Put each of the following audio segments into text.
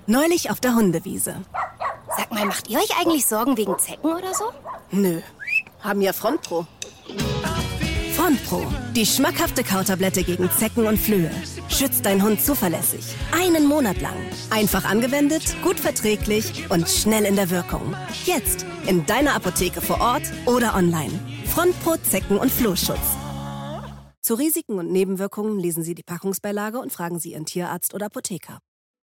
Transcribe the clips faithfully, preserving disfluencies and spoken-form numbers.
Neulich auf der Hundewiese. Sag mal, macht ihr euch eigentlich Sorgen wegen Zecken oder so? Nö, haben ja Frontpro. Frontpro, die schmackhafte Kautablette gegen Zecken und Flöhe. Schützt deinen Hund zuverlässig. Einen Monat lang. Einfach angewendet, gut verträglich und schnell in der Wirkung. Jetzt in deiner Apotheke vor Ort oder online. Frontpro Zecken- und Flohschutz. Zu Risiken und Nebenwirkungen lesen Sie die Packungsbeilage und fragen Sie Ihren Tierarzt oder Apotheker.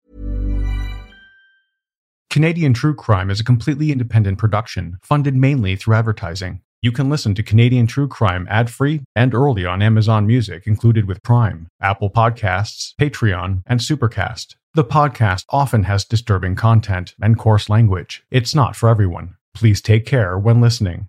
Canadian True Crime is a completely independent production, funded mainly through advertising. You can listen to Canadian True Crime ad-free and early on Amazon Music, included with Prime, Apple Podcasts, Patreon, and Supercast. The podcast often has disturbing content and coarse language. It's not for everyone. Please take care when listening.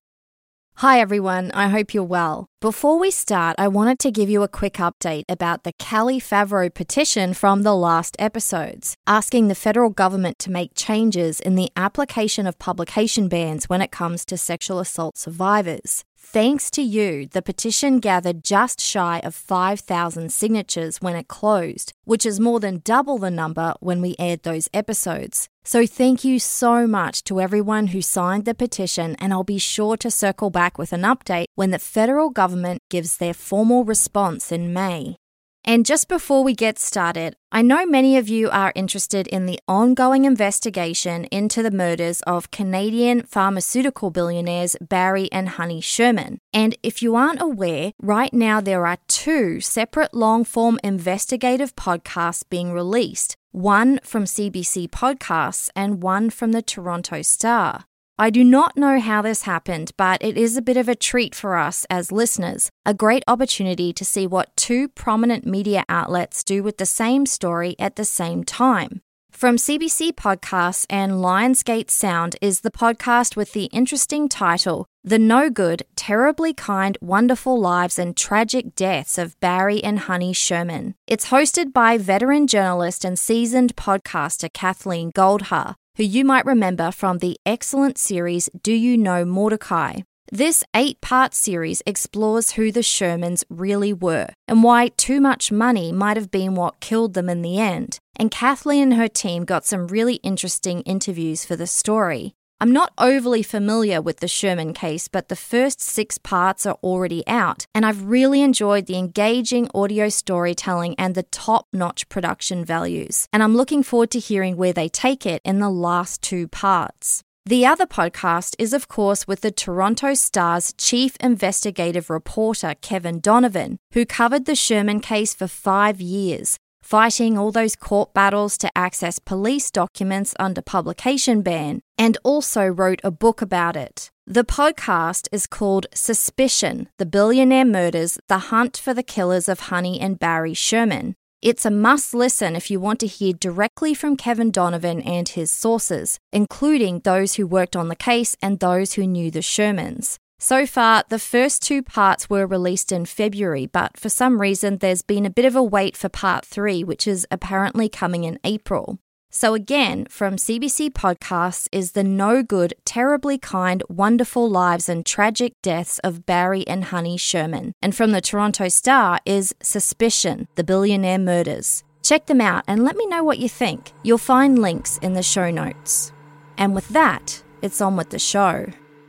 Hi everyone, I hope you're well. Before we start, I wanted to give you a quick update about the Callie Favreau petition from the last episodes, asking the federal government to make changes in the application of publication bans when it comes to sexual assault survivors. Thanks to you, the petition gathered just shy of five thousand signatures when it closed, which is more than double the number when we aired those episodes. So thank you so much to everyone who signed the petition, and I'll be sure to circle back with an update when the federal government gives their formal response in May. And just before we get started, I know many of you are interested in the ongoing investigation into the murders of Canadian pharmaceutical billionaires Barry and Honey Sherman. And if you aren't aware, right now there are two separate long-form investigative podcasts being released, one from C B C Podcasts and one from the Toronto Star. I do not know how this happened, but it is a bit of a treat for us as listeners, a great opportunity to see what two prominent media outlets do with the same story at the same time. From C B C Podcasts and Lionsgate Sound is the podcast with the interesting title, The No Good, Terribly Kind, Wonderful Lives and Tragic Deaths of Barry and Honey Sherman. It's hosted by veteran journalist and seasoned podcaster Kathleen Goldhar, who you might remember from the excellent series Do You Know Mordecai? This eight-part series explores who the Shermans really were and why too much money might have been what killed them in the end. And Kathleen and her team got some really interesting interviews for the story. I'm not overly familiar with the Sherman case, but the first six parts are already out, and I've really enjoyed the engaging audio storytelling and the top-notch production values, and I'm looking forward to hearing where they take it in the last two parts. The other podcast is, of course, with the Toronto Star's chief investigative reporter, Kevin Donovan, who covered the Sherman case for five years, fighting all those court battles to access police documents under publication ban, and also wrote a book about it. The podcast is called Suspicion, The Billionaire Murders, The Hunt for the Killers of Honey and Barry Sherman. It's a must-listen if you want to hear directly from Kevin Donovan and his sources, including those who worked on the case and those who knew the Shermans. So far, the first two parts were released in February, but for some reason there's been a bit of a wait for part three, which is apparently coming in April. So again, from C B C Podcasts is The No Good, Terribly Kind, Wonderful Lives and Tragic Deaths of Barry and Honey Sherman. And from the Toronto Star is Suspicion, The Billionaire Murders. Check them out and let me know what you think. You'll find links in the show notes. And with that, it's on with the show.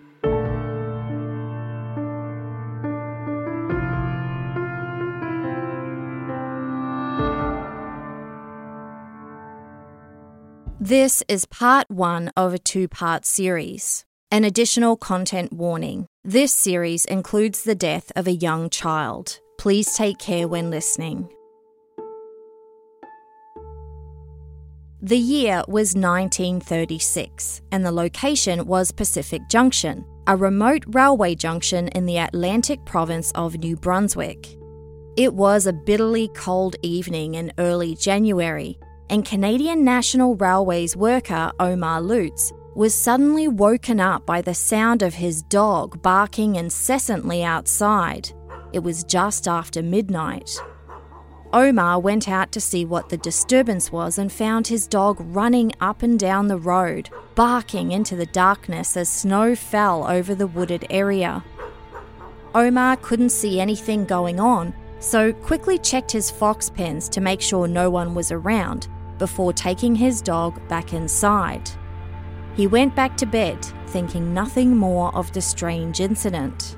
This is part one of a two-part series. An additional content warning. This series includes the death of a young child. Please take care when listening. The year was nineteen thirty-six, and the location was Pacific Junction, a remote railway junction in the Atlantic province of New Brunswick. It was a bitterly cold evening in early January, and Canadian National Railways worker Omar Lutz was suddenly woken up by the sound of his dog barking incessantly outside. It was just after midnight. Omar went out to see what the disturbance was and found his dog running up and down the road, barking into the darkness as snow fell over the wooded area. Omar couldn't see anything going on, so quickly checked his fox pens to make sure no one was around, before taking his dog back inside. He went back to bed, thinking nothing more of the strange incident.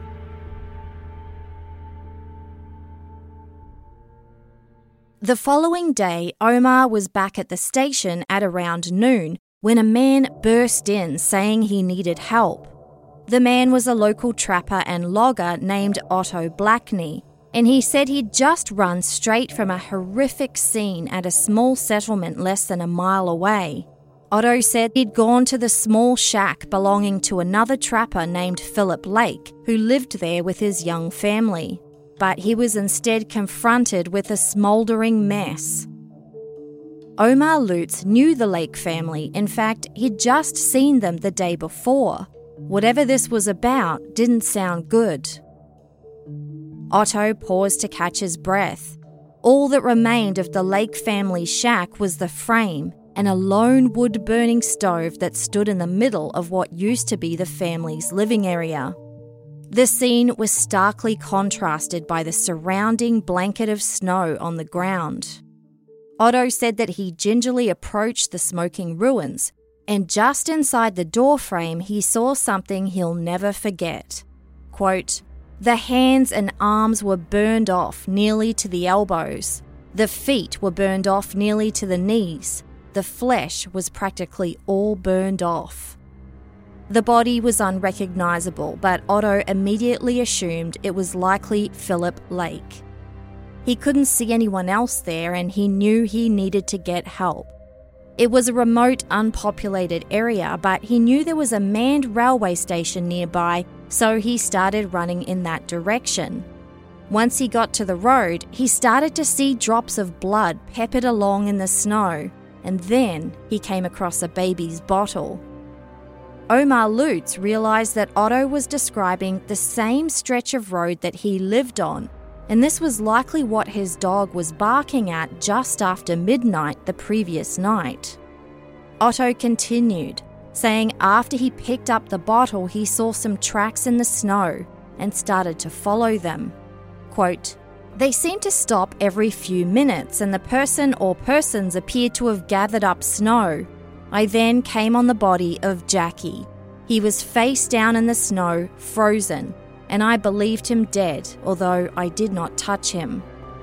The following day, Omar was back at the station at around noon when a man burst in saying he needed help. The man was a local trapper and logger named Otto Blackney, and he said he'd just run straight from a horrific scene at a small settlement less than a mile away. Otto said he'd gone to the small shack belonging to another trapper named Philip Lake, who lived there with his young family. But he was instead confronted with a smouldering mess. Omar Lutz knew the Lake family. In fact, he'd just seen them the day before. Whatever this was about didn't sound good. Otto paused to catch his breath. All that remained of the Lake family's shack was the frame and a lone wood-burning stove that stood in the middle of what used to be the family's living area. The scene was starkly contrasted by the surrounding blanket of snow on the ground. Otto said that he gingerly approached the smoking ruins, and just inside the doorframe he saw something he'll never forget. Quote, "The hands and arms were burned off nearly to the elbows. The feet were burned off nearly to the knees. The flesh was practically all burned off." The body was unrecognisable, but Otto immediately assumed it was likely Philip Lake. He couldn't see anyone else there, and he knew he needed to get help. It was a remote, unpopulated area, but he knew there was a manned railway station nearby, so he started running in that direction. Once he got to the road, he started to see drops of blood peppered along in the snow, and then he came across a baby's bottle. Omar Lutz realised that Otto was describing the same stretch of road that he lived on, and this was likely what his dog was barking at just after midnight the previous night. Otto continued, saying after he picked up the bottle he saw some tracks in the snow and started to follow them. Quote, "They seemed to stop every few minutes and the person or persons appeared to have gathered up snow. I then came on the body of Jackie. He was face down in the snow, frozen, and I believed him dead, although I did not touch him."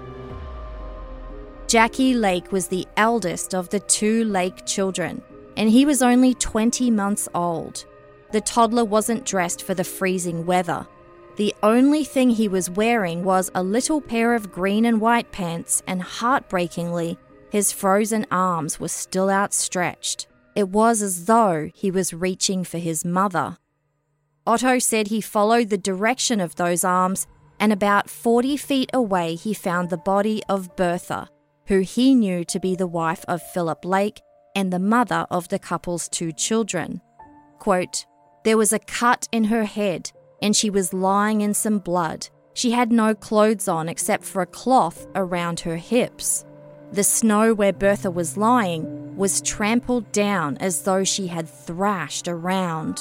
Jackie Lake was the eldest of the two Lake children, and he was only twenty months old. The toddler wasn't dressed for the freezing weather. The only thing he was wearing was a little pair of green and white pants, and heartbreakingly, his frozen arms were still outstretched. It was as though he was reaching for his mother. Otto said he followed the direction of those arms, and about forty feet away he found the body of Bertha, who he knew to be the wife of Philip Lake and the mother of the couple's two children. Quote, "There was a cut in her head, and she was lying in some blood. She had no clothes on except for a cloth around her hips. The snow where Bertha was lying was trampled down as though she had thrashed around."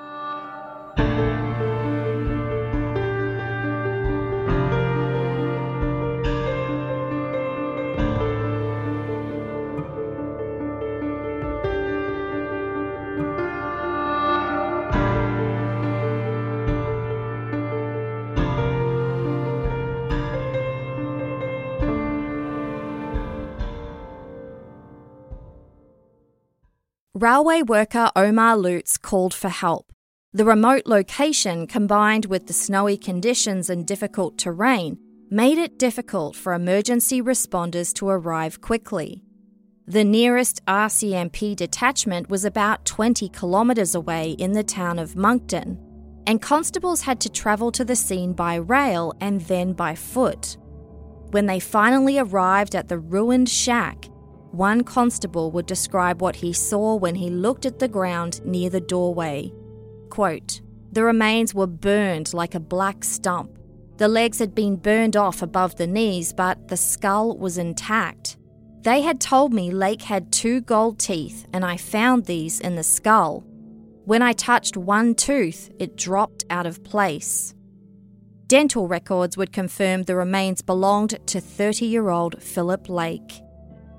Railway worker Omar Lutz called for help. The remote location, combined with the snowy conditions and difficult terrain, made it difficult for emergency responders to arrive quickly. The nearest R C M P detachment was about twenty kilometres away in the town of Moncton, and constables had to travel to the scene by rail and then by foot. When they finally arrived at the ruined shack, one constable would describe what he saw when he looked at the ground near the doorway. Quote, "The remains were burned like a black stump. The legs had been burned off above the knees, but the skull was intact. They had told me Lake had two gold teeth, and I found these in the skull. When I touched one tooth, it dropped out of place." Dental records would confirm the remains belonged to thirty-year-old Philip Lake.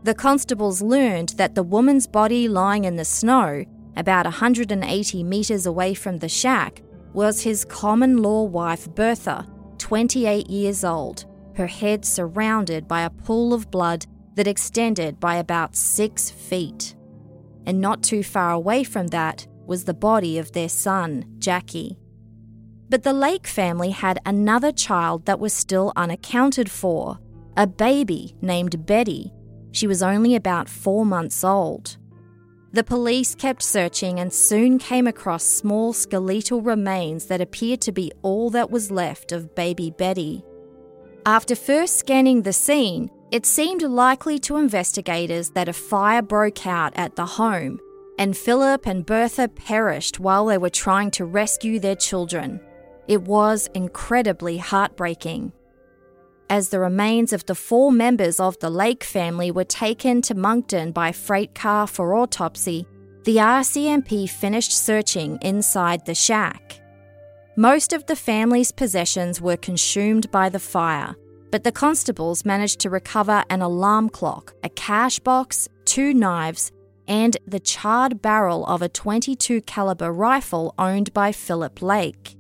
The constables learned that the woman's body lying in the snow, about one hundred eighty metres away from the shack, was his common-law wife Bertha, twenty-eight years old, her head surrounded by a pool of blood that extended by about six feet. And not too far away from that was the body of their son, Jackie. But the Lake family had another child that was still unaccounted for, a baby named Betty. She was only about four months old. The police kept searching and soon came across small skeletal remains that appeared to be all that was left of baby Betty. After first scanning the scene, it seemed likely to investigators that a fire broke out at the home, and Philip and Bertha perished while they were trying to rescue their children. It was incredibly heartbreaking. As the remains of the four members of the Lake family were taken to Moncton by freight car for autopsy, the R C M P finished searching inside the shack. Most of the family's possessions were consumed by the fire, but the constables managed to recover an alarm clock, a cash box, two knives, and the charred barrel of a twenty-two caliber rifle owned by Philip Lake.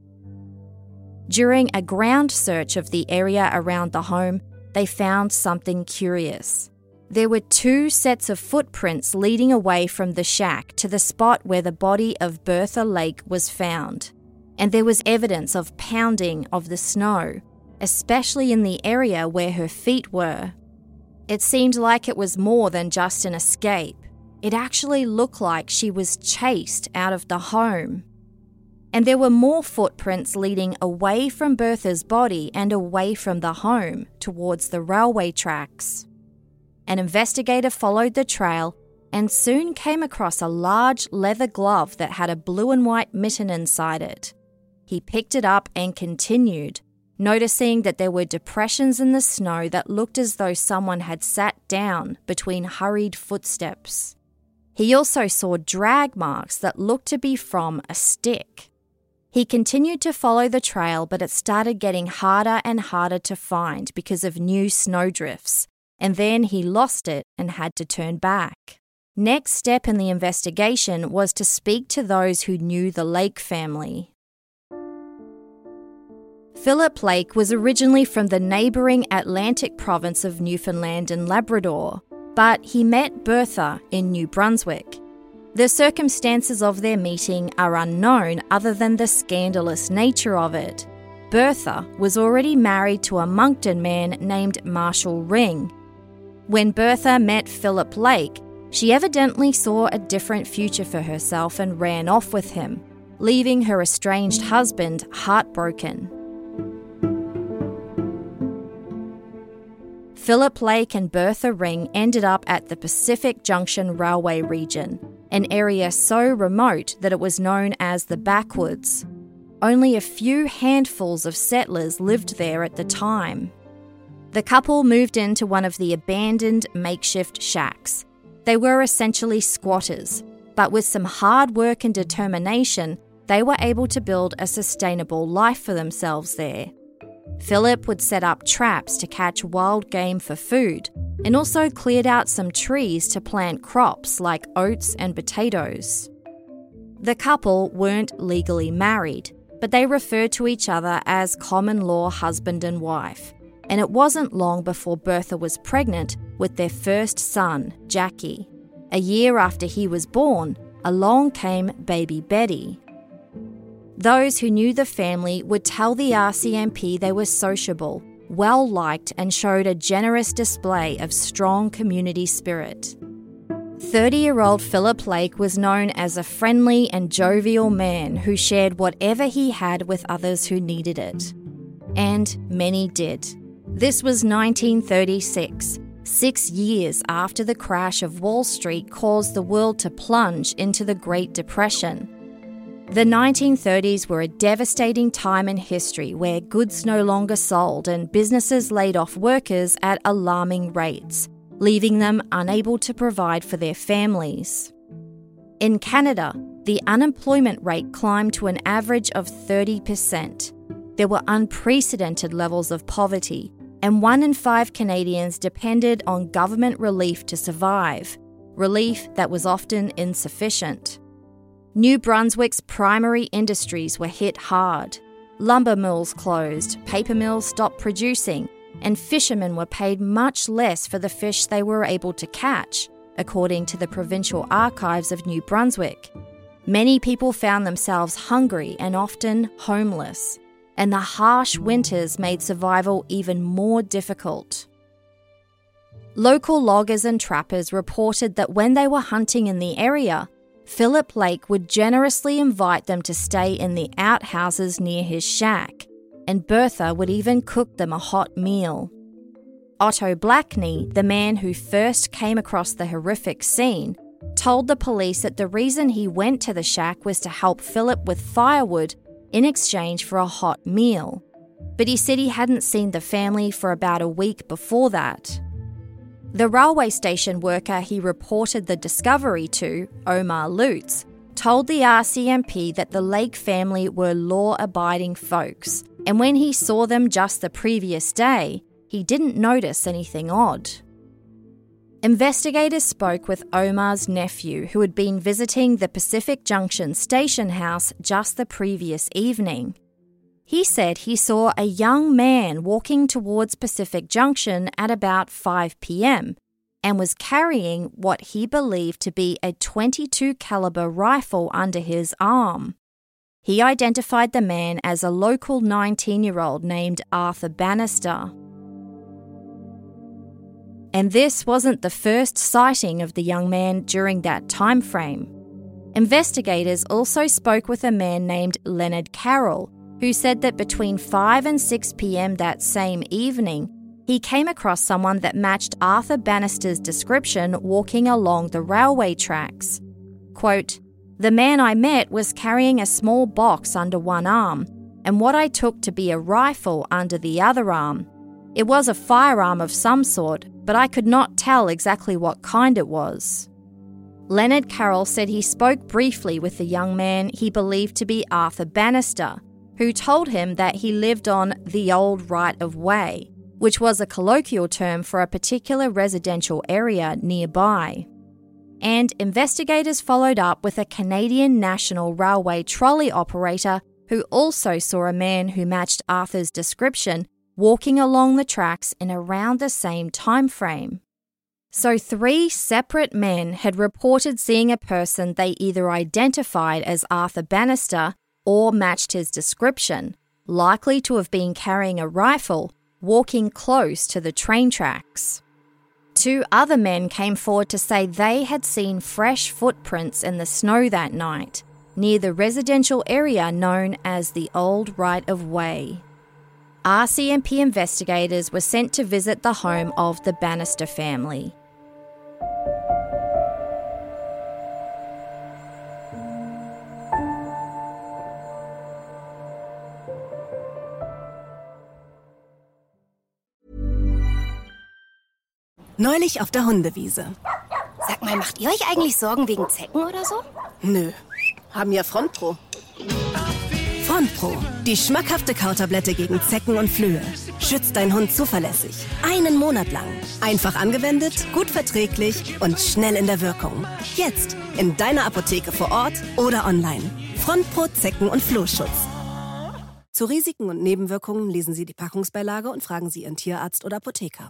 During a ground search of the area around the home, they found something curious. There were two sets of footprints leading away from the shack to the spot where the body of Bertha Lake was found, and there was evidence of pounding of the snow, especially in the area where her feet were. It seemed like it was more than just an escape. It actually looked like she was chased out of the home. And there were more footprints leading away from Bertha's body and away from the home towards the railway tracks. An investigator followed the trail and soon came across a large leather glove that had a blue and white mitten inside it. He picked it up and continued, noticing that there were depressions in the snow that looked as though someone had sat down between hurried footsteps. He also saw drag marks that looked to be from a stick. He continued to follow the trail, but it started getting harder and harder to find because of new snowdrifts, and then he lost it and had to turn back. Next step in the investigation was to speak to those who knew the Lake family. Philip Lake was originally from the neighbouring Atlantic province of Newfoundland and Labrador, but he met Bertha in New Brunswick. The circumstances of their meeting are unknown other than the scandalous nature of it. Bertha was already married to a Moncton man named Marshall Ring. When Bertha met Philip Lake, she evidently saw a different future for herself and ran off with him, leaving her estranged husband heartbroken. Philip Lake and Bertha Ring ended up at the Pacific Junction Railway region, an area so remote that it was known as the Backwoods. Only a few handfuls of settlers lived there at the time. The couple moved into one of the abandoned makeshift shacks. They were essentially squatters, but with some hard work and determination, they were able to build a sustainable life for themselves there. Philip would set up traps to catch wild game for food, and also cleared out some trees to plant crops like oats and potatoes. The couple weren't legally married, but they referred to each other as common-law husband and wife, and it wasn't long before Bertha was pregnant with their first son, Jackie. A year after he was born, along came baby Betty. Those who knew the family would tell the R C M P they were sociable, well-liked, and showed a generous display of strong community spirit. thirty-year-old Philip Lake was known as a friendly and jovial man who shared whatever he had with others who needed it. And many did. This was nineteen thirty-six, six years after the crash of Wall Street caused the world to plunge into the Great Depression. The nineteen thirties were a devastating time in history where goods no longer sold and businesses laid off workers at alarming rates, leaving them unable to provide for their families. In Canada, the unemployment rate climbed to an average of thirty percent. There were unprecedented levels of poverty, and one in five Canadians depended on government relief to survive, relief that was often insufficient. New Brunswick's primary industries were hit hard. Lumber mills closed, paper mills stopped producing, and fishermen were paid much less for the fish they were able to catch, according to the Provincial Archives of New Brunswick. Many people found themselves hungry and often homeless, and the harsh winters made survival even more difficult. Local loggers and trappers reported that when they were hunting in the area, Philip Lake would generously invite them to stay in the outhouses near his shack, and Bertha would even cook them a hot meal. Otto Blackney, the man who first came across the horrific scene, told the police that the reason he went to the shack was to help Philip with firewood in exchange for a hot meal. But he said he hadn't seen the family for about a week before that. The railway station worker he reported the discovery to, Omar Lutz, told the R C M P that the Lake family were law-abiding folks, and when he saw them just the previous day, he didn't notice anything odd. Investigators spoke with Omar's nephew, who had been visiting the Pacific Junction station house just the previous evening. He said he saw a young man walking towards Pacific Junction at about five p.m. and was carrying what he believed to be a twenty-two caliber rifle under his arm. He identified the man as a local nineteen-year-old named Arthur Bannister. And this wasn't the first sighting of the young man during that time frame. Investigators also spoke with a man named Leonard Carroll, who said that between five and six p.m. that same evening, he came across someone that matched Arthur Bannister's description walking along the railway tracks. Quote, "The man I met was carrying a small box under one arm, and what I took to be a rifle under the other arm. It was a firearm of some sort, but I could not tell exactly what kind it was." Leonard Carroll said he spoke briefly with the young man he believed to be Arthur Bannister, who told him that he lived on the old right-of-way, which was a colloquial term for a particular residential area nearby. And investigators followed up with a Canadian National Railway trolley operator who also saw a man who matched Arthur's description walking along the tracks in around the same time frame. So three separate men had reported seeing a person they either identified as Arthur Bannister or matched his description, likely to have been carrying a rifle, walking close to the train tracks. Two other men came forward to say they had seen fresh footprints in the snow that night, near the residential area known as the Old Right-of-Way. R C M P investigators were sent to visit the home of the Bannister family. Neulich auf der Hundewiese. Sag mal, macht ihr euch eigentlich Sorgen wegen Zecken oder so? Nö, haben ja Frontpro. Frontpro, die schmackhafte Kautablette gegen Zecken und Flöhe. Schützt deinen Hund zuverlässig. Einen Monat lang. Einfach angewendet, gut verträglich und schnell in der Wirkung. Jetzt in deiner Apotheke vor Ort oder online. Frontpro Zecken- und Flohschutz. Zu Risiken und Nebenwirkungen lesen Sie die Packungsbeilage und fragen Sie Ihren Tierarzt oder Apotheker.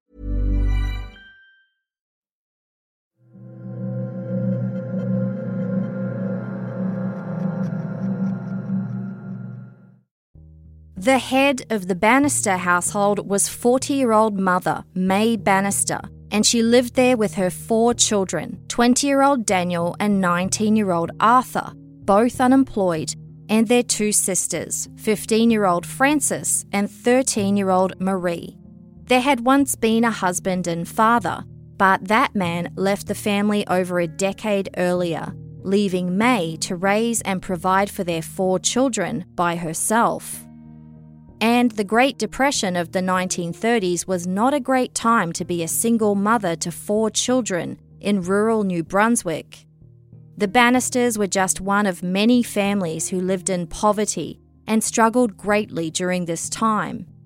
The head of the Bannister household was forty-year-old mother, May Bannister, and she lived there with her four children, twenty-year-old Daniel and nineteen-year-old Arthur, both unemployed, and their two sisters, fifteen-year-old Frances and thirteen-year-old Marie. There had once been a husband and father, but that man left the family over a decade earlier, leaving May to raise and provide for their four children by herself. And the Great Depression of the nineteen thirties was not a great time to be a single mother to four children in rural New Brunswick. The Bannisters were just one of many families who lived in poverty and struggled greatly during this time.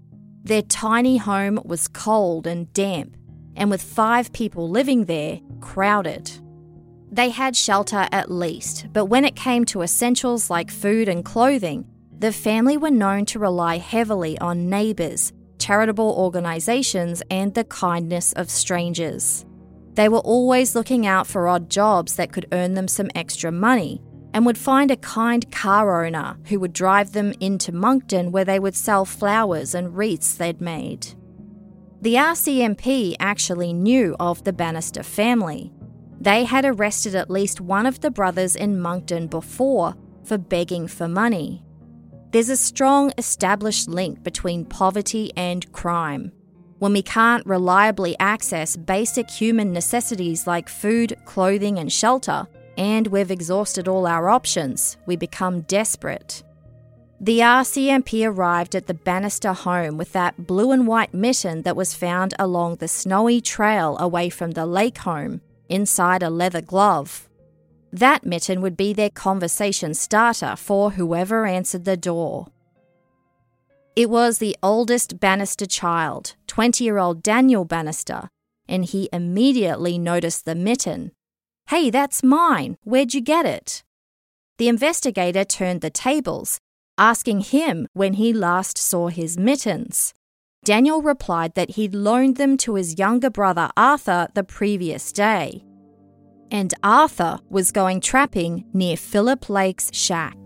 Their tiny home was cold and damp, and with five people living there, crowded. They had shelter at least, but when it came to essentials like food and clothing, the family were known to rely heavily on neighbours, charitable organisations, and the kindness of strangers. They were always looking out for odd jobs that could earn them some extra money, and would find a kind car owner who would drive them into Moncton where they would sell flowers and wreaths they'd made. The R C M P actually knew of the Bannister family. They had arrested at least one of the brothers in Moncton before for begging for money. There's a strong established link between poverty and crime. When we can't reliably access basic human necessities like food, clothing, and shelter, and we've exhausted all our options, we become desperate. The R C M P arrived at the Bannister home with that blue and white mitten that was found along the snowy trail away from the lake home, inside a leather glove. That mitten would be their conversation starter for whoever answered the door. It was the oldest Bannister child, twenty-year-old Daniel Bannister, and he immediately noticed the mitten. "Hey, that's mine. Where'd you get it?" The investigator turned the tables, asking him when he last saw his mittens. Daniel replied that he'd loaned them to his younger brother Arthur the previous day. And Arthur was going trapping near Philip Lake's shack.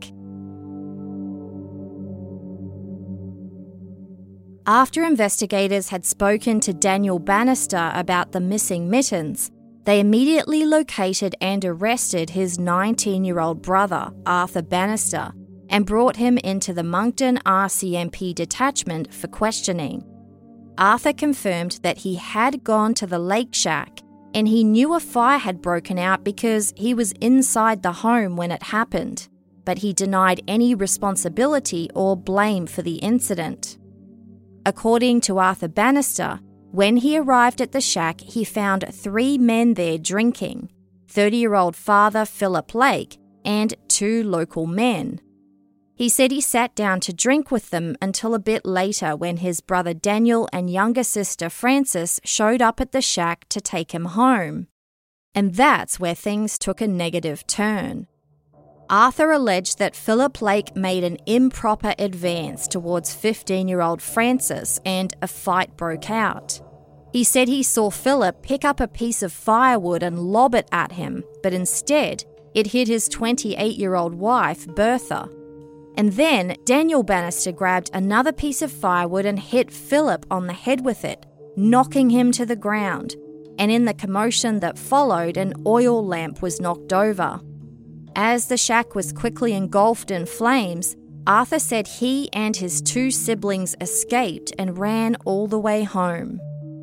After investigators had spoken to Daniel Bannister about the missing mittens, they immediately located and arrested his nineteen-year-old brother, Arthur Bannister, and brought him into the Moncton R C M P detachment for questioning. Arthur confirmed that he had gone to the lake shack and he knew a fire had broken out because he was inside the home when it happened, but he denied any responsibility or blame for the incident. According to Arthur Bannister, when he arrived at the shack, he found three men there drinking, thirty-year-old father Philip Lake and two local men. He said he sat down to drink with them until a bit later when his brother Daniel and younger sister Frances showed up at the shack to take him home. And that's where things took a negative turn. Arthur alleged that Philip Lake made an improper advance towards fifteen-year-old Frances and a fight broke out. He said he saw Philip pick up a piece of firewood and lob it at him, but instead it hit his twenty-eight-year-old wife, Bertha. And then Daniel Bannister grabbed another piece of firewood and hit Philip on the head with it, knocking him to the ground. And in the commotion that followed, an oil lamp was knocked over. As the shack was quickly engulfed in flames, Arthur said he and his two siblings escaped and ran all the way home.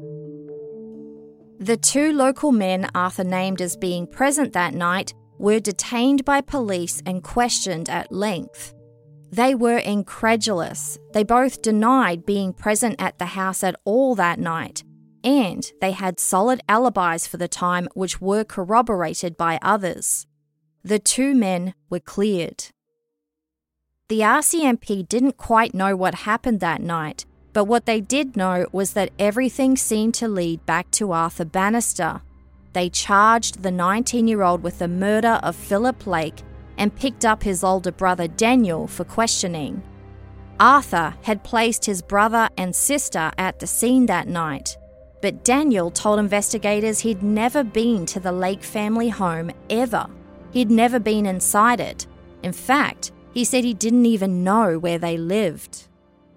The two local men Arthur named as being present that night were detained by police and questioned at length. They were incredulous. They both denied being present at the house at all that night, and they had solid alibis for the time which were corroborated by others. The two men were cleared. The R C M P didn't quite know what happened that night, but what they did know was that everything seemed to lead back to Arthur Bannister. They charged the nineteen-year-old with the murder of Philip Lake and picked up his older brother Daniel for questioning. Arthur had placed his brother and sister at the scene that night, but Daniel told investigators he'd never been to the Lake family home ever. He'd never been inside it. In fact, he said he didn't even know where they lived.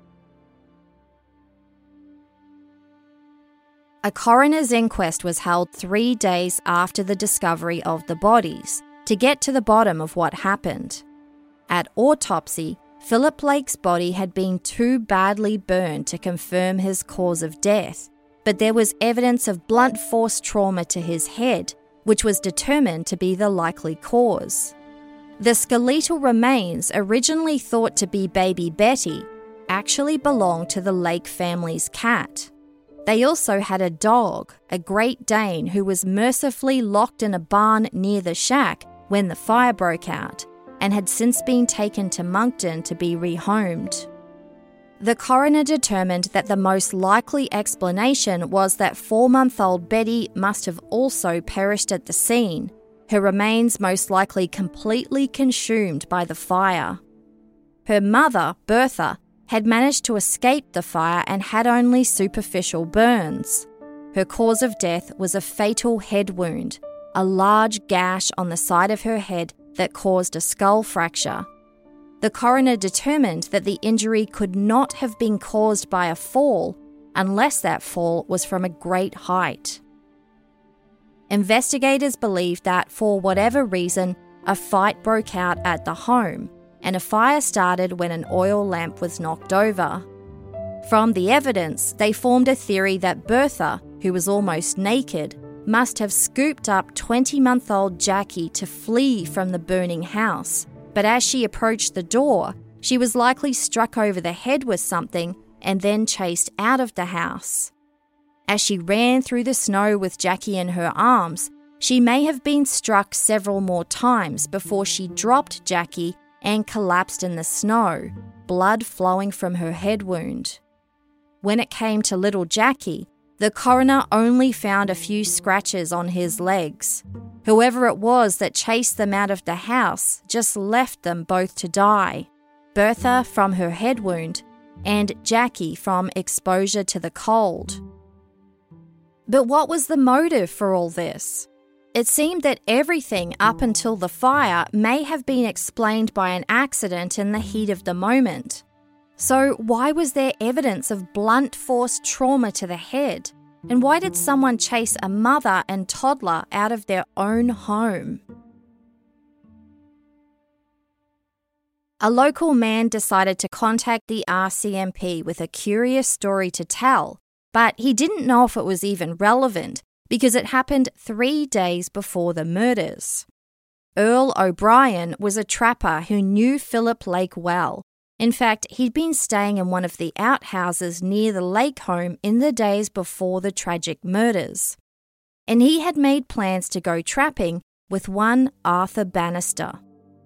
A coroner's inquest was held three days after the discovery of the bodies to get to the bottom of what happened. At autopsy, Philip Lake's body had been too badly burned to confirm his cause of death, but there was evidence of blunt force trauma to his head, which was determined to be the likely cause. The skeletal remains, originally thought to be baby Betty, actually belonged to the Lake family's cat. They also had a dog, a Great Dane, who was mercifully locked in a barn near the shack when the fire broke out, and had since been taken to Moncton to be rehomed. The coroner determined that the most likely explanation was that four-month-old Betty must have also perished at the scene, her remains most likely completely consumed by the fire. Her mother, Bertha, had managed to escape the fire and had only superficial burns. Her cause of death was a fatal head wound, a large gash on the side of her head that caused a skull fracture. The coroner determined that the injury could not have been caused by a fall unless that fall was from a great height. Investigators believed that, for whatever reason, a fight broke out at the home, and a fire started when an oil lamp was knocked over. From the evidence, they formed a theory that Bertha, who was almost naked, must have scooped up twenty-month-old Jackie to flee from the burning house, but as she approached the door, she was likely struck over the head with something and then chased out of the house. As she ran through the snow with Jackie in her arms, she may have been struck several more times before she dropped Jackie and collapsed in the snow, blood flowing from her head wound. When it came to little Jackie, the coroner only found a few scratches on his legs. Whoever it was that chased them out of the house just left them both to die, Bertha from her head wound and Jackie from exposure to the cold. But what was the motive for all this? It seemed that everything up until the fire may have been explained by an accident in the heat of the moment. So why was there evidence of blunt force trauma to the head? And why did someone chase a mother and toddler out of their own home? A local man decided to contact the R C M P with a curious story to tell, but he didn't know if it was even relevant because it happened three days before the murders. Earl O'Brien was a trapper who knew Philip Lake well. In fact, he'd been staying in one of the outhouses near the lake home in the days before the tragic murders. And he had made plans to go trapping with one Arthur Bannister.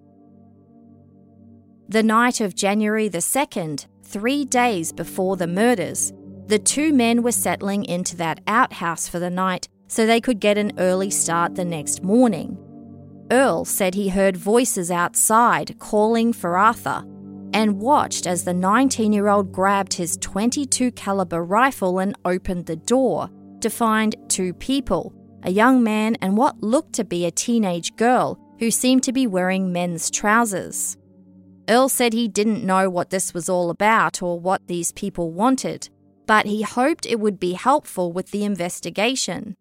The night of January the second, three days before the murders, the two men were settling into that outhouse for the night so they could get an early start the next morning. Earl said he heard voices outside calling for Arthur and watched as the nineteen-year-old grabbed his twenty-two caliber rifle and opened the door to find two people, a young man and what looked to be a teenage girl who seemed to be wearing men's trousers. Earl said he didn't know what this was all about or what these people wanted, but he hoped it would be helpful with the investigation.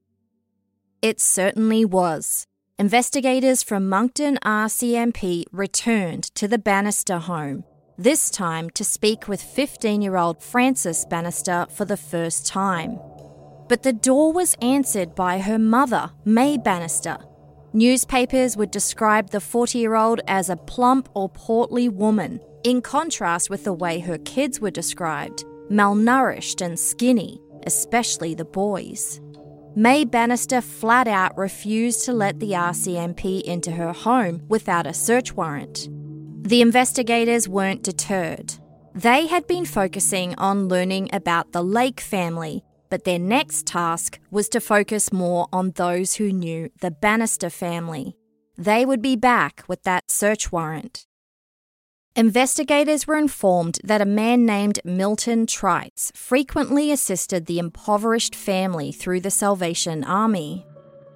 It certainly was. Investigators from Moncton R C M P returned to the Bannister home, this time to speak with fifteen-year-old Frances Bannister for the first time. But the door was answered by her mother, May Bannister. Newspapers would describe the forty-year-old as a plump or portly woman, in contrast with the way her kids were described, malnourished and skinny, especially the boys. May Bannister flat out refused to let the R C M P into her home without a search warrant. The investigators weren't deterred. They had been focusing on learning about the Lake family, but their next task was to focus more on those who knew the Bannister family. They would be back with that search warrant. Investigators were informed that a man named Milton Trites frequently assisted the impoverished family through the Salvation Army.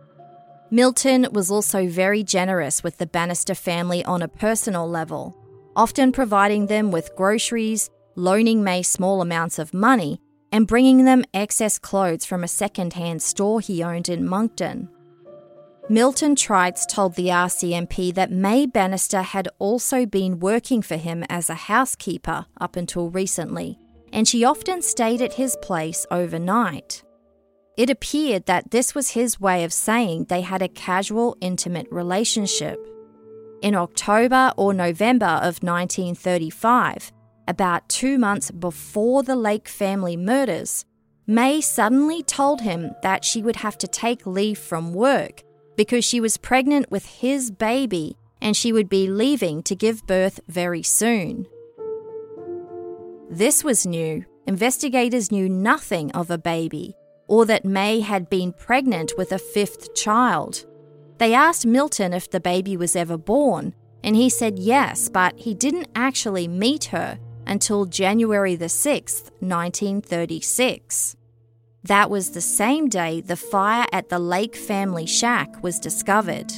Milton was also very generous with the Bannister family on a personal level, often providing them with groceries, loaning May small amounts of money, and bringing them excess clothes from a second-hand store he owned in Moncton. Milton Trites told the R C M P that May Bannister had also been working for him as a housekeeper up until recently, and she often stayed at his place overnight. It appeared that this was his way of saying they had a casual, intimate relationship. In October or November of nineteen thirty-five, about two months before the Lake family murders, May suddenly told him that she would have to take leave from work because she was pregnant with his baby and she would be leaving to give birth very soon. This was new. Investigators knew nothing of a baby, or that May had been pregnant with a fifth child. They asked Milton if the baby was ever born, and he said yes, but he didn't actually meet her until January the sixth, nineteen thirty-six. That was the same day the fire at the Lake family shack was discovered.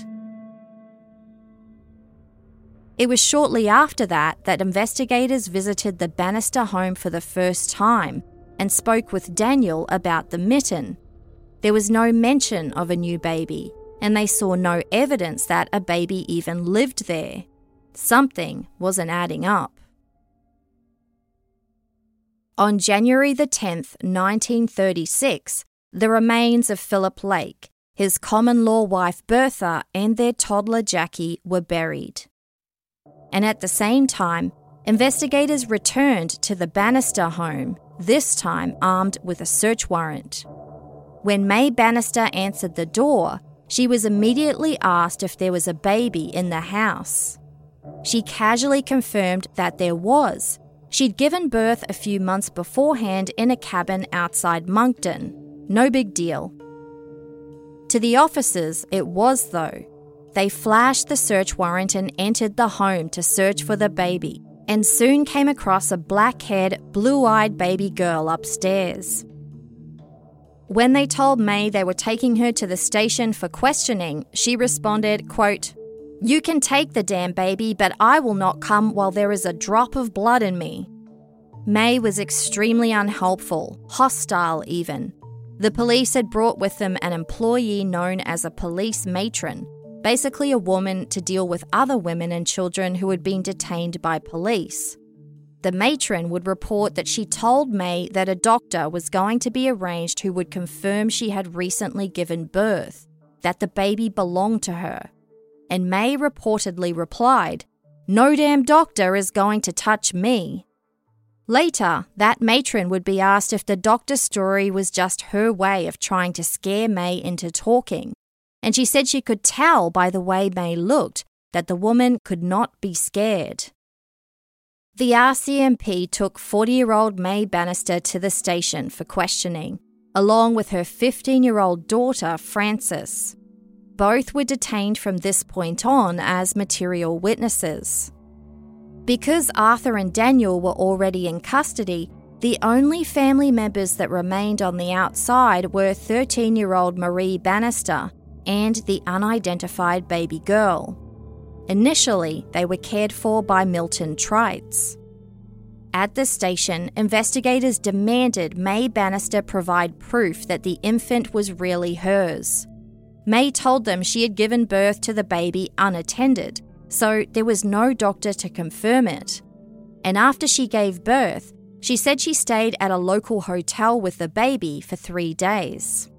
It was shortly after that that investigators visited the Bannister home for the first time and spoke with Daniel about the mitten. There was no mention of a new baby, and they saw no evidence that a baby even lived there. Something wasn't adding up. On January the tenth, nineteen thirty-six, the remains of Philip Lake, his common-law wife Bertha, and their toddler Jackie were buried. And at the same time, investigators returned to the Bannister home, this time armed with a search warrant. When May Bannister answered the door, she was immediately asked if there was a baby in the house. She casually confirmed that there was. She'd given birth a few months beforehand in a cabin outside Moncton. No big deal. To the officers, it was though. They flashed the search warrant and entered the home to search for the baby, and soon came across a black-haired, blue-eyed baby girl upstairs. When they told May they were taking her to the station for questioning, she responded, quote, "You can take the damn baby, but I will not come while there is a drop of blood in me." May was extremely unhelpful, hostile even. The police had brought with them an employee known as a police matron, basically a woman to deal with other women and children who had been detained by police. The matron would report that she told May that a doctor was going to be arranged who would confirm she had recently given birth, that the baby belonged to her. And May reportedly replied, "No damn doctor is going to touch me." Later, that matron would be asked if the doctor's story was just her way of trying to scare May into talking, and she said she could tell by the way May looked that the woman could not be scared. The R C M P took forty-year-old May Bannister to the station for questioning, along with her fifteen-year-old daughter, Frances. Both were detained from this point on as material witnesses. Because Arthur and Daniel were already in custody, the only family members that remained on the outside were thirteen-year-old Marie Bannister and the unidentified baby girl. Initially, they were cared for by Milton Trites. At the station, investigators demanded May Bannister provide proof that the infant was really hers. May told them she had given birth to the baby unattended, so there was no doctor to confirm it. And after she gave birth, she said she stayed at a local hotel with the baby for three days.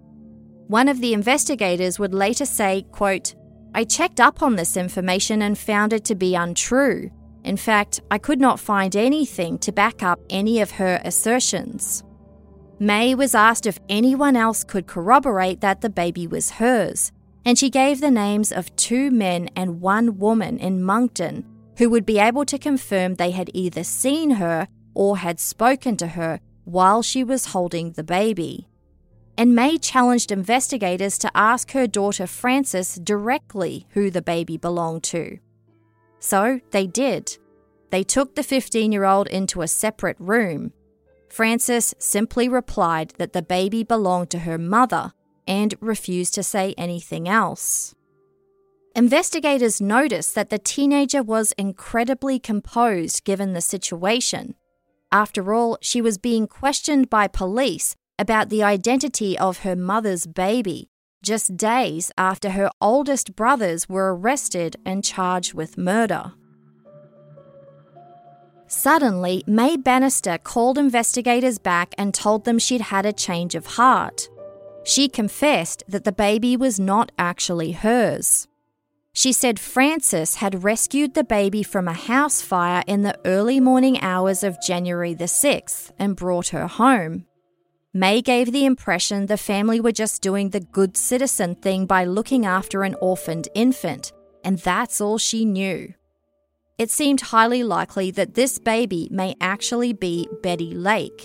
One of the investigators would later say, quote, "I checked up on this information and found it to be untrue. In fact, I could not find anything to back up any of her assertions." May was asked if anyone else could corroborate that the baby was hers, and she gave the names of two men and one woman in Moncton who would be able to confirm they had either seen her or had spoken to her while she was holding the baby. And May challenged investigators to ask her daughter Frances directly who the baby belonged to. So they did. They took the fifteen-year-old into a separate room. Frances simply replied that the baby belonged to her mother and refused to say anything else. Investigators noticed that the teenager was incredibly composed given the situation. After all, she was being questioned by police about the identity of her mother's baby, just days after her oldest brothers were arrested and charged with murder. Suddenly, May Bannister called investigators back and told them she'd had a change of heart. She confessed that the baby was not actually hers. She said Frances had rescued the baby from a house fire in the early morning hours of January the sixth and brought her home. May gave the impression the family were just doing the good citizen thing by looking after an orphaned infant, and that's all she knew. it seemed highly likely that this baby may actually be Betty Lake.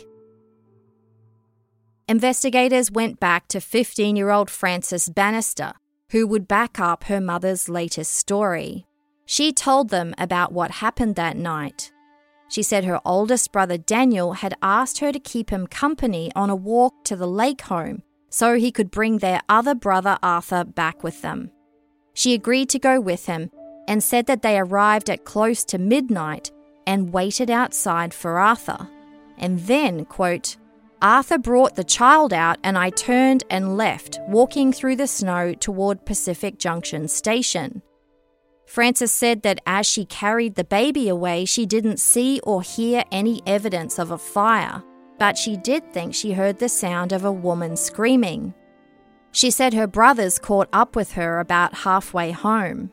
Investigators went back to fifteen-year-old Frances Bannister, who would back up her mother's latest story. She told them about what happened that night. She said her oldest brother Daniel had asked her to keep him company on a walk to the Lake home so he could bring their other brother Arthur back with them. She agreed to go with him and said that they arrived at close to midnight and waited outside for Arthur. And then, quote, Arthur brought the child out and I turned and left, walking through the snow toward Pacific Junction Station. Frances said that as she carried the baby away, she didn't see or hear any evidence of a fire, but she did think she heard the sound of a woman screaming. She said her brothers caught up with her about halfway home.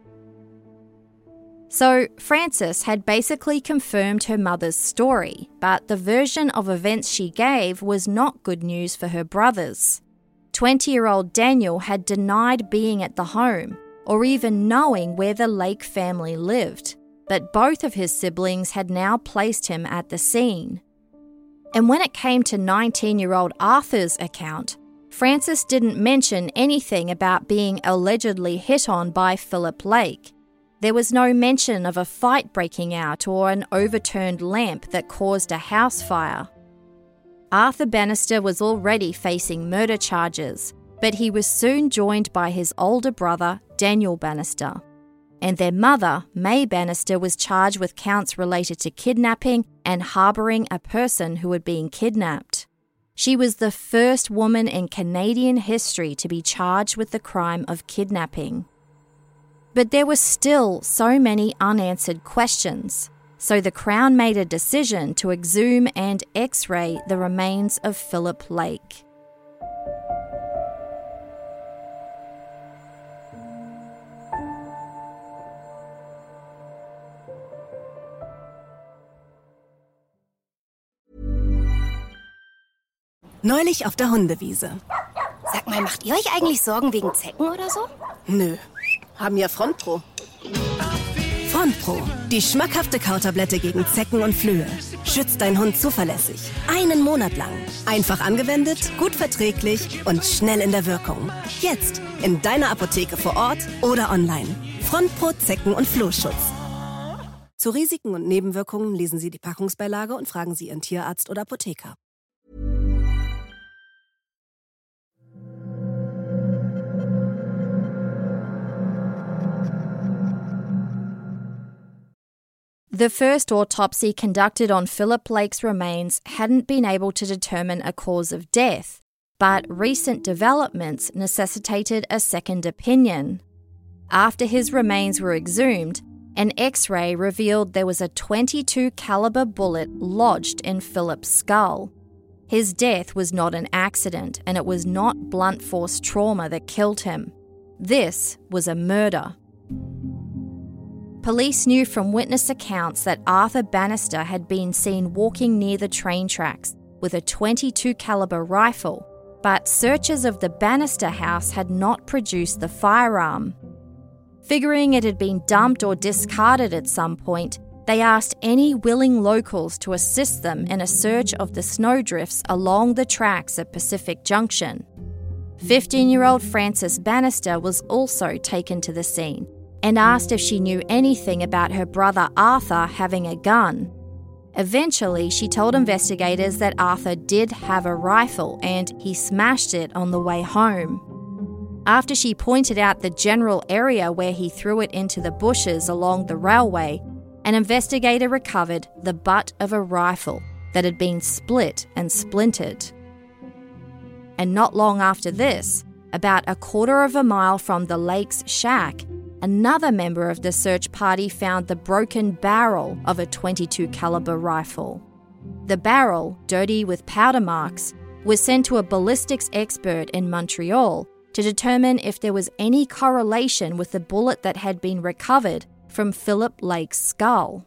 So Frances had basically confirmed her mother's story, but the version of events she gave was not good news for her brothers. twenty-year-old Daniel had denied being at the home or even knowing where the Lake family lived, but both of his siblings had now placed him at the scene. And when it came to nineteen-year-old Arthur's account, Frances didn't mention anything about being allegedly hit on by Philip Lake. There was no mention of a fight breaking out or an overturned lamp that caused a house fire. Arthur Bannister was already facing murder charges, but he was soon joined by his older brother, Daniel Bannister. And their mother, May Bannister, was charged with counts related to kidnapping and harbouring a person who had been kidnapped. She was the first woman in Canadian history to be charged with the crime of kidnapping. But there were still so many unanswered questions, so the Crown made a decision to exhume and X-ray the remains of Philip Lake. Neulich auf der Hundewiese. Sag mal, macht ihr euch eigentlich Sorgen wegen Zecken oder so? Nö, haben ja Frontpro. Frontpro, die schmackhafte Kautablette gegen Zecken und Flöhe. Schützt deinen Hund zuverlässig. Einen Monat lang. Einfach angewendet, gut verträglich und schnell in der Wirkung. Jetzt in deiner Apotheke vor Ort oder online. Frontpro Zecken- und Flohschutz. Zu Risiken und Nebenwirkungen lesen Sie die Packungsbeilage und fragen Sie Ihren Tierarzt oder Apotheker. The first autopsy conducted on Philip Lake's remains hadn't been able to determine a cause of death, but recent developments necessitated a second opinion. After his remains were exhumed, an X-ray revealed there was a twenty-two caliber bullet lodged in Philip's skull. His death was not an accident, and it was not blunt force trauma that killed him. This was a murder. Police knew from witness accounts that Arthur Bannister had been seen walking near the train tracks with a twenty-two caliber rifle, but searches of the Bannister house had not produced the firearm. Figuring it had been dumped or discarded at some point, they asked any willing locals to assist them in a search of the snowdrifts along the tracks at Pacific Junction. fifteen-year-old Frances Bannister was also taken to the scene and asked if she knew anything about her brother Arthur having a gun. Eventually, she told investigators that Arthur did have a rifle and he smashed it on the way home. After she pointed out the general area where he threw it into the bushes along the railway, an investigator recovered the butt of a rifle that had been split and splintered. And not long after this, about a quarter of a mile from the Lake's shack, another member of the search party found the broken barrel of a twenty-two caliber rifle. The barrel, dirty with powder marks, was sent to a ballistics expert in Montreal to determine if there was any correlation with the bullet that had been recovered from Philip Lake's skull.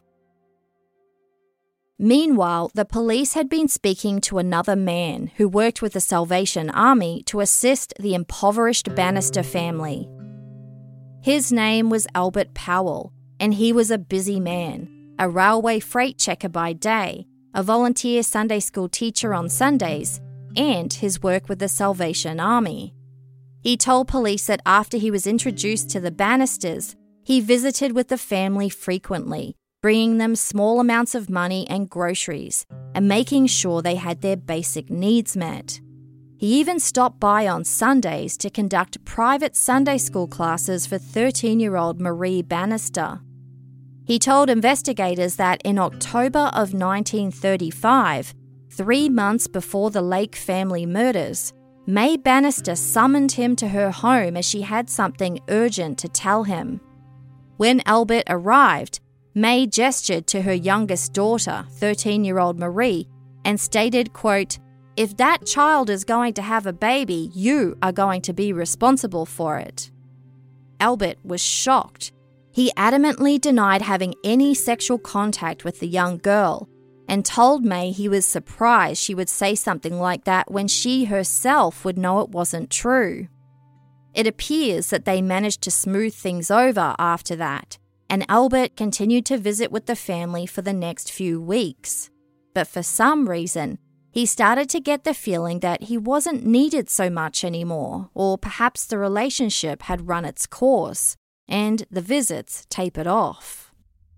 Meanwhile, the police had been speaking to another man who worked with the Salvation Army to assist the impoverished Bannister family. His name was Albert Powell, and he was a busy man, a railway freight checker by day, a volunteer Sunday school teacher on Sundays, and his work with the Salvation Army. He told police that after he was introduced to the Bannisters, he visited with the family frequently, bringing them small amounts of money and groceries, and making sure they had their basic needs met. He even stopped by on Sundays to conduct private Sunday school classes for thirteen-year-old Marie Bannister. He told investigators that in October of nineteen thirty-five, three months before the Lake family murders, May Bannister summoned him to her home as she had something urgent to tell him. When Albert arrived, May gestured to her youngest daughter, thirteen-year-old Marie, and stated, quote, "If that child is going to have a baby, you are going to be responsible for it." Albert was shocked. He adamantly denied having any sexual contact with the young girl and told May he was surprised she would say something like that when she herself would know it wasn't true. It appears that they managed to smooth things over after that, and Albert continued to visit with the family for the next few weeks. But for some reason, he started to get the feeling that he wasn't needed so much anymore, or perhaps the relationship had run its course, and the visits tapered off.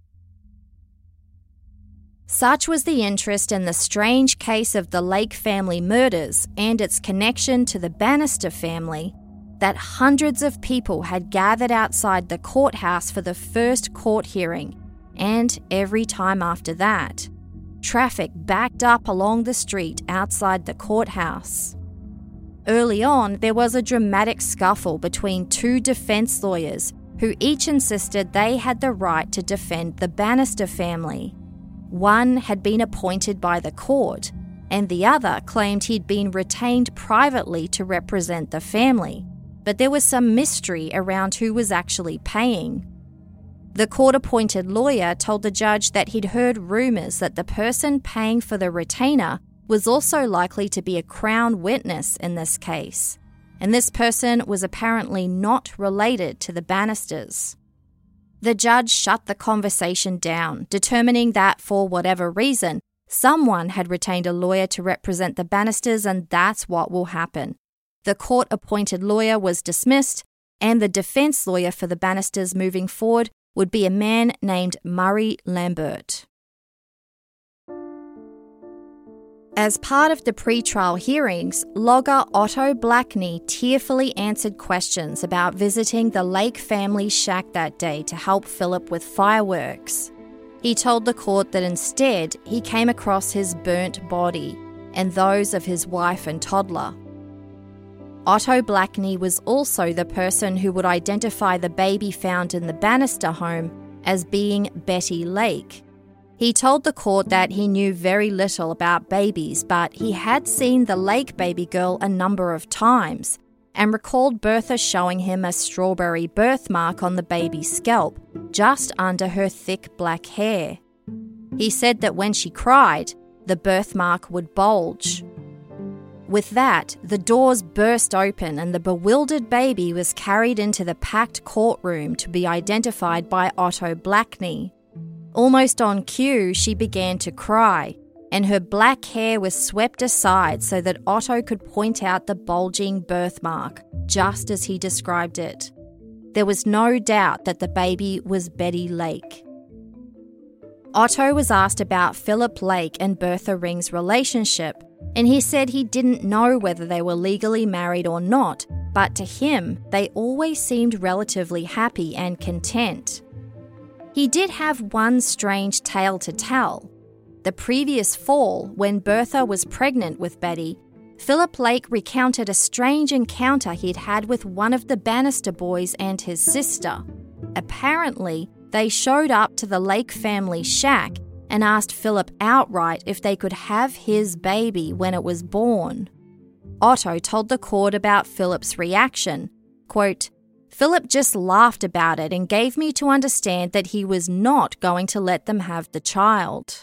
Such was the interest in the strange case of the Lake family murders and its connection to the Bannister family that hundreds of people had gathered outside the courthouse for the first court hearing, and every time after that, traffic backed up along the street outside the courthouse. Early on, there was a dramatic scuffle between two defense lawyers who each insisted they had the right to defend the Bannister family. One had been appointed by the court, and the other claimed he'd been retained privately to represent the family, but there was some mystery around who was actually paying. The court-appointed lawyer told the judge that he'd heard rumours that the person paying for the retainer was also likely to be a Crown witness in this case, and this person was apparently not related to the Bannisters. The judge shut the conversation down, determining that for whatever reason, someone had retained a lawyer to represent the Bannisters, and that's what will happen. The court-appointed lawyer was dismissed, and the defence lawyer for the Bannisters moving forward would be a man named Murray Lambert. As part of the pre-trial hearings, logger Otto Blackney tearfully answered questions about visiting the Lake family shack that day to help Philip with fireworks. He told the court that instead he came across his burnt body and those of his wife and toddler. Otto Blackney was also the person who would identify the baby found in the Bannister home as being Betty Lake. He told the court that he knew very little about babies, but he had seen the Lake baby girl a number of times and recalled Bertha showing him a strawberry birthmark on the baby's scalp, just under her thick black hair. He said that when she cried, the birthmark would bulge. With that, the doors burst open and the bewildered baby was carried into the packed courtroom to be identified by Otto Blackney. Almost on cue, she began to cry, and her black hair was swept aside so that Otto could point out the bulging birthmark, just as he described it. There was no doubt that the baby was Betty Lake. Otto was asked about Philip Lake and Bertha Ring's relationship, and he said he didn't know whether they were legally married or not, but to him, they always seemed relatively happy and content. He did have one strange tale to tell. The previous fall, when Bertha was pregnant with Betty, Philip Lake recounted a strange encounter he'd had with one of the Bannister boys and his sister. Apparently, they showed up to the Lake family shack and asked Philip outright if they could have his baby when it was born. Otto told the court about Philip's reaction, quote, "Philip just laughed about it and gave me to understand that he was not going to let them have the child."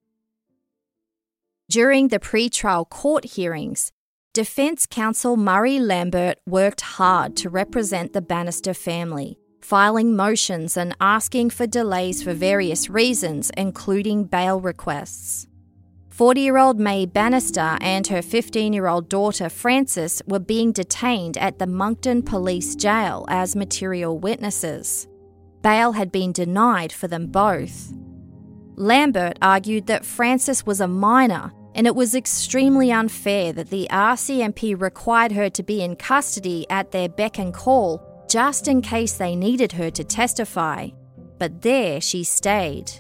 During the pre-trial court hearings, defence counsel Murray Lambert worked hard to represent the Bannister family, filing motions and asking for delays for various reasons, including bail requests. forty-year-old May Bannister and her fifteen-year-old daughter Frances were being detained at the Moncton Police Jail as material witnesses. Bail had been denied for them both. Lambert argued that Frances was a minor and it was extremely unfair that the R C M P required her to be in custody at their beck and call just in case they needed her to testify. But there she stayed.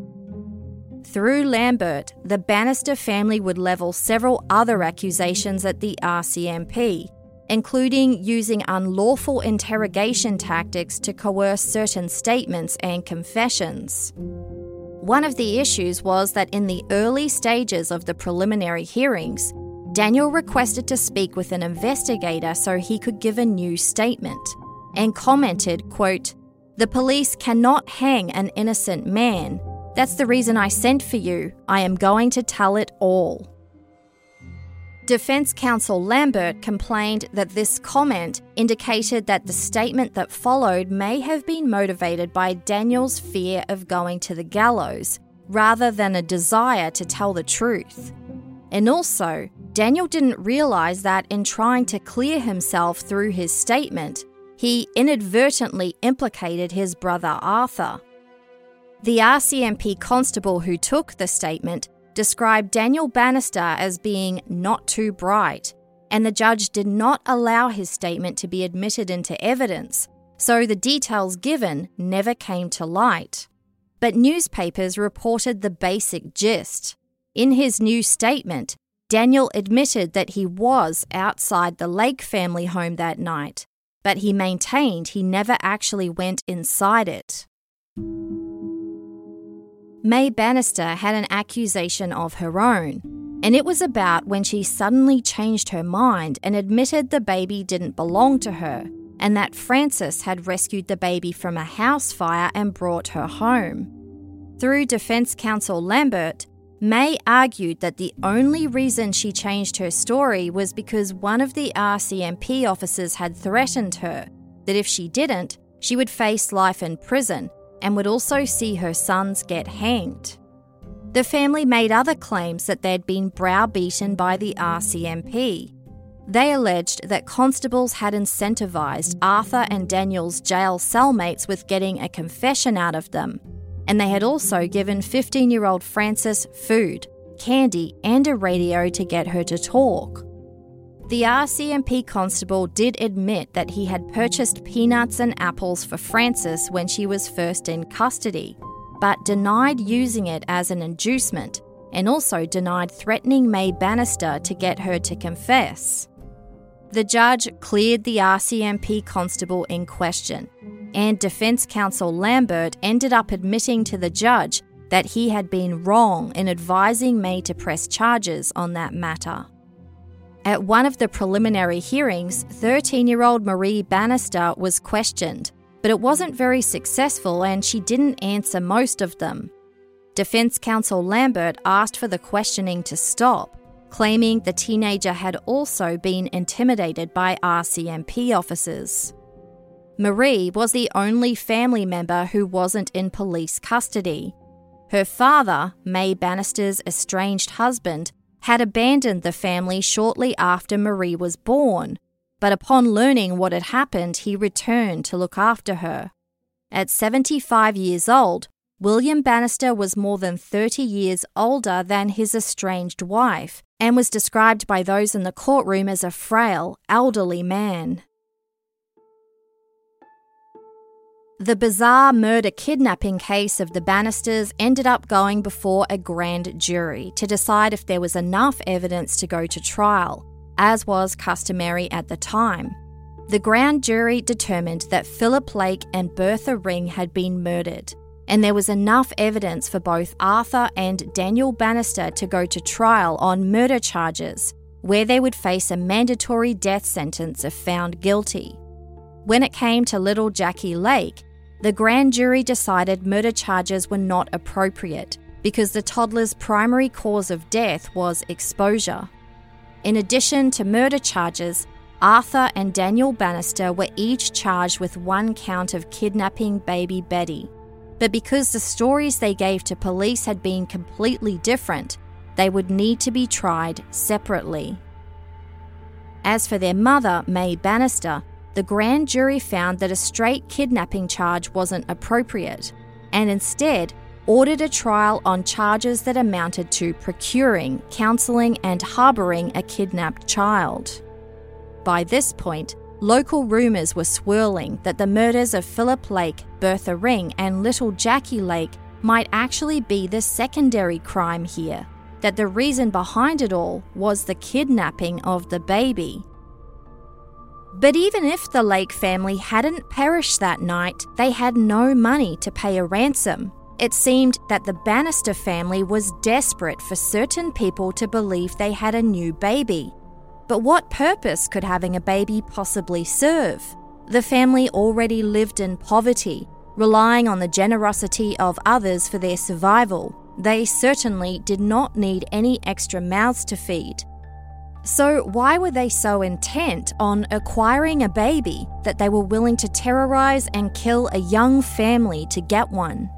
Through Lambert, the Bannister family would level several other accusations at the R C M P, including using unlawful interrogation tactics to coerce certain statements and confessions. One of the issues was that in the early stages of the preliminary hearings, Daniel requested to speak with an investigator so he could give a new statement, and commented, quote, "The police cannot hang an innocent man. That's the reason I sent for you. I am going to tell it all." Defence counsel Lambert complained that this comment indicated that the statement that followed may have been motivated by Daniel's fear of going to the gallows, rather than a desire to tell the truth. And also, Daniel didn't realise that in trying to clear himself through his statement, he inadvertently implicated his brother Arthur. The R C M P constable who took the statement described Daniel Bannister as being not too bright, and the judge did not allow his statement to be admitted into evidence, so the details given never came to light. But newspapers reported the basic gist. In his new statement, Daniel admitted that he was outside the Lake family home that night, but he maintained he never actually went inside it. May Bannister had an accusation of her own, and it was about when she suddenly changed her mind and admitted the baby didn't belong to her, and that Frances had rescued the baby from a house fire and brought her home. Through defence counsel Lambert, May argued that the only reason she changed her story was because one of the R C M P officers had threatened her that if she didn't, she would face life in prison and would also see her sons get hanged. The family made other claims that they'd been browbeaten by the R C M P. They alleged that constables had incentivised Arthur and Daniel's jail cellmates with getting a confession out of them, and they had also given fifteen-year-old Frances food, candy, and a radio to get her to talk. The R C M P constable did admit that he had purchased peanuts and apples for Frances when she was first in custody, but denied using it as an inducement, and also denied threatening May Bannister to get her to confess. The judge cleared the R C M P constable in question, and defence counsel Lambert ended up admitting to the judge that he had been wrong in advising May to press charges on that matter. At one of the preliminary hearings, thirteen-year-old Marie Bannister was questioned, but it wasn't very successful and she didn't answer most of them. Defence counsel Lambert asked for the questioning to stop, claiming the teenager had also been intimidated by R C M P officers. Marie was the only family member who wasn't in police custody. Her father, May Bannister's estranged husband, had abandoned the family shortly after Marie was born, but upon learning what had happened, he returned to look after her. At seventy-five years old, William Bannister was more than thirty years older than his estranged wife and was described by those in the courtroom as a frail, elderly man. The bizarre murder-kidnapping case of the Bannisters ended up going before a grand jury to decide if there was enough evidence to go to trial, as was customary at the time. The grand jury determined that Philip Lake and Bertha Ring had been murdered, and there was enough evidence for both Arthur and Daniel Bannister to go to trial on murder charges, where they would face a mandatory death sentence if found guilty. When it came to little Jackie Lake, the grand jury decided murder charges were not appropriate because the toddler's primary cause of death was exposure. In addition to murder charges, Arthur and Daniel Bannister were each charged with one count of kidnapping baby Betty. But because the stories they gave to police had been completely different, they would need to be tried separately. As for their mother, May Bannister, the grand jury found that a straight kidnapping charge wasn't appropriate, and instead ordered a trial on charges that amounted to procuring, counselling, and harbouring a kidnapped child. By this point, local rumours were swirling that the murders of Philip Lake, Bertha Ring, and little Jackie Lake might actually be the secondary crime here, that the reason behind it all was the kidnapping of the baby. But even if the Lake family hadn't perished that night, they had no money to pay a ransom. It seemed that the Bannister family was desperate for certain people to believe they had a new baby. But what purpose could having a baby possibly serve? The family already lived in poverty, relying on the generosity of others for their survival. They certainly did not need any extra mouths to feed. So why were they so intent on acquiring a baby that they were willing to terrorise and kill a young family to get one?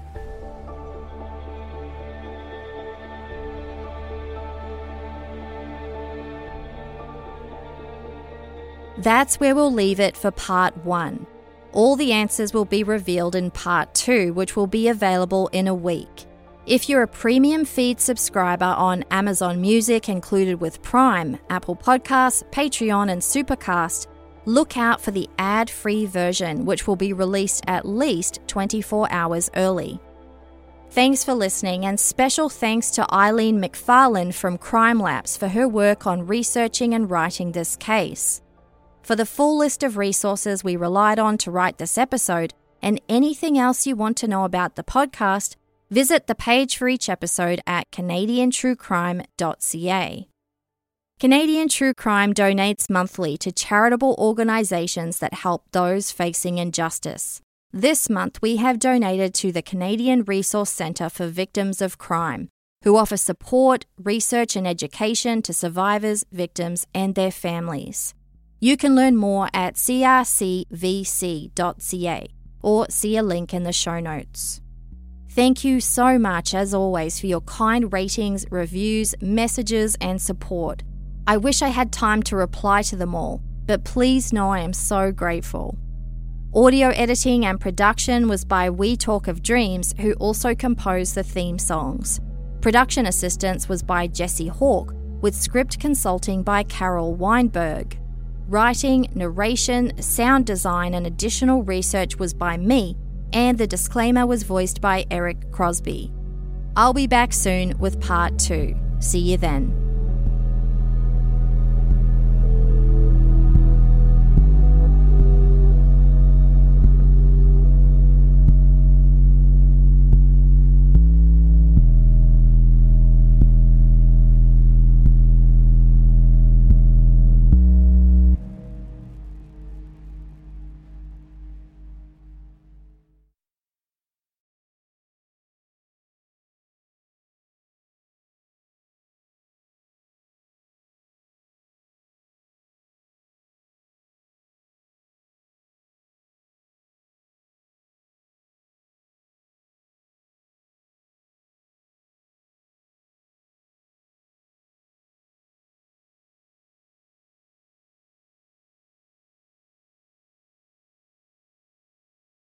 That's where we'll leave it for part one. All the answers will be revealed in part two, which will be available in a week. If you're a premium feed subscriber on Amazon Music included with Prime, Apple Podcasts, Patreon, and Supercast, look out for the ad-free version, which will be released at least twenty-four hours early. Thanks for listening, and special thanks to Eileen McFarlane from Crime Labs for her work on researching and writing this case. For the full list of resources we relied on to write this episode, and anything else you want to know about the podcast, visit the page for each episode at canadian true crime dot c a. Canadian True Crime donates monthly to charitable organisations that help those facing injustice. This month we have donated to the Canadian Resource Centre for Victims of Crime, who offer support, research and education to survivors, victims and their families. You can learn more at c r c v c dot c a or see a link in the show notes. Thank you so much, as always, for your kind ratings, reviews, messages, and support. I wish I had time to reply to them all, but please know I am so grateful. Audio editing and production was by We Talk of Dreams, who also composed the theme songs. Production assistance was by Jesse Hawke, with script consulting by Carol Weinberg. Writing, narration, sound design, and additional research was by me, and the disclaimer was voiced by Eric Crosby. I'll be back soon with part two. See you then.